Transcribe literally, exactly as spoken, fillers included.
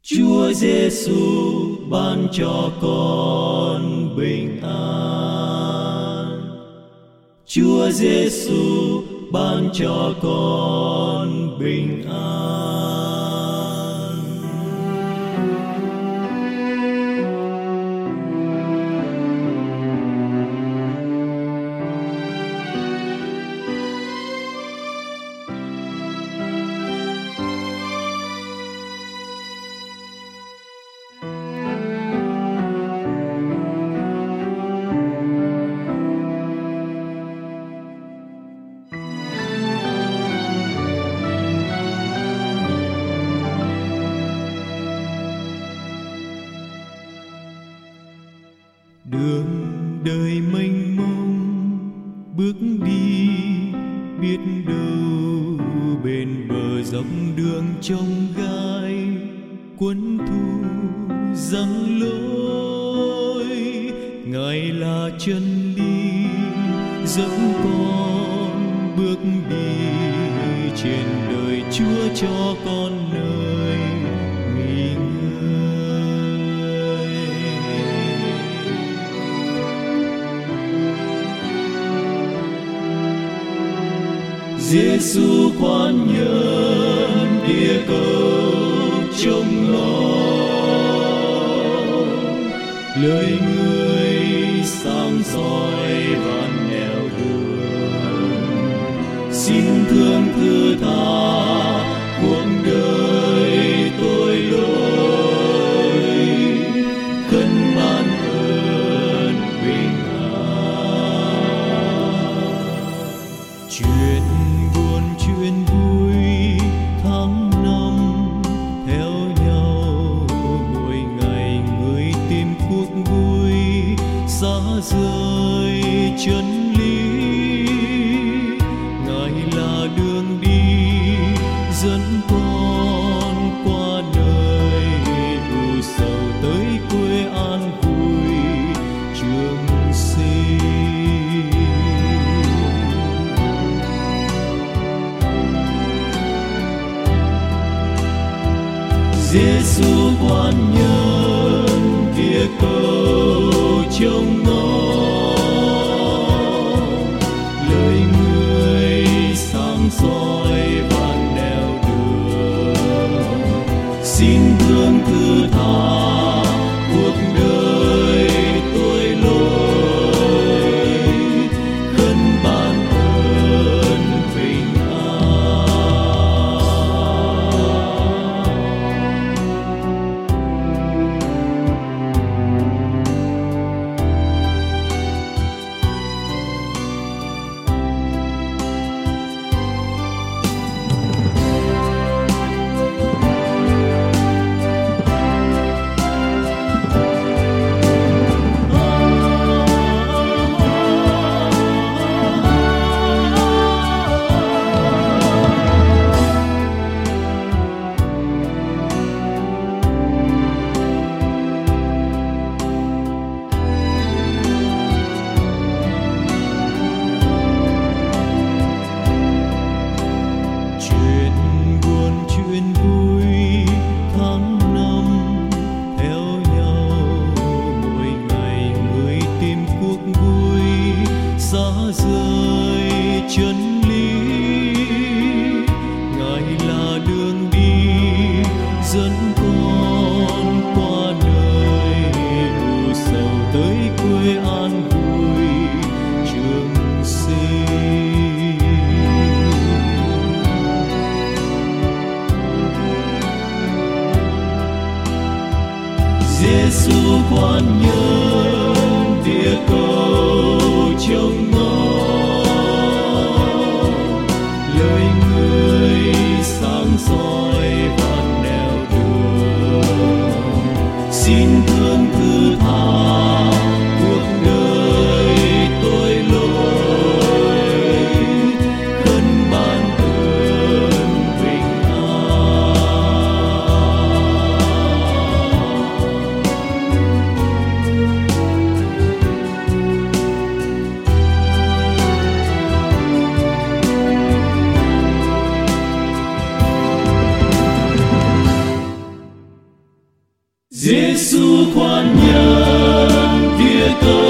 Chúa Giêsu ban cho con bình an. Chúa Giêsu ban cho con bình an. Đường đời mênh mông bước đi, biết đâu bên bờ dốc đường trông gai, quân thù giăng lối. Ngài là chân lý dẫn con bước đi, trên đời Chúa cho con nơi nghỉ ngơi. Giêsu khoan nhân địa cầu trông ngóng, lời người sáng soi vạn nẻo đường. Xin thương thứ tha cuộc đời tôi lỗi, khấn ban ơn bình an. Chuyện buồn chuyện vui tháng năm theo nhau, mỗi ngày người tìm cuộc vui, xa rời chân lý. Ngài là đường đi dẫn con qua nơi đủ sầu, tới quê an vui trường sinh. Giêsu quan nhân địa cầu trông ngóng, lời người sáng soi vạn nẻo đường. Xin thương thứ tha cuộc đời tôi lỗi, khấn ban ơn bình Giêsu quan nhân địa cầu trông ngóng, lời người sáng soi vạn nẻo đường. Xin thương thứ tha cuộc đời tôi lỗi, khấn ban ơn bình an. Giêsu khoan nhân, Việt